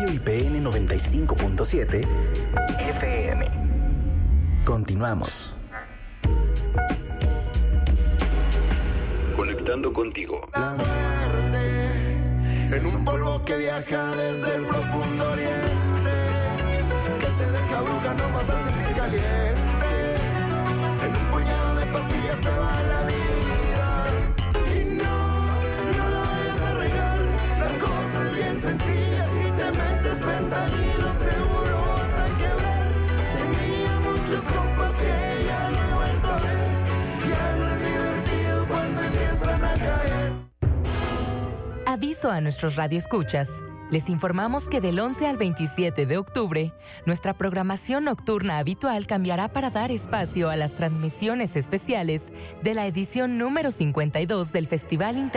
Radio IPN 95.7 FM. Continuamos. Conectando contigo. La muerte en un polvo que viaja desde el profundo oriente, que te deja bruja, no vas a sentir caliente. En un puñado de pastillas se va la vida. Y no lo vayas a regar. La cosa es bien sencilla. Si te metes fentanilo seguro vas a quebrar. Tenía muchos compas que ya no he vuelto a ver. Ya no es divertido cuando empiezan a caer. Aviso a nuestros radioescuchas. Les informamos que del 11 al 27 de octubre, nuestra programación nocturna habitual cambiará para dar espacio a las transmisiones especiales de la edición número 52 del Festival Internacional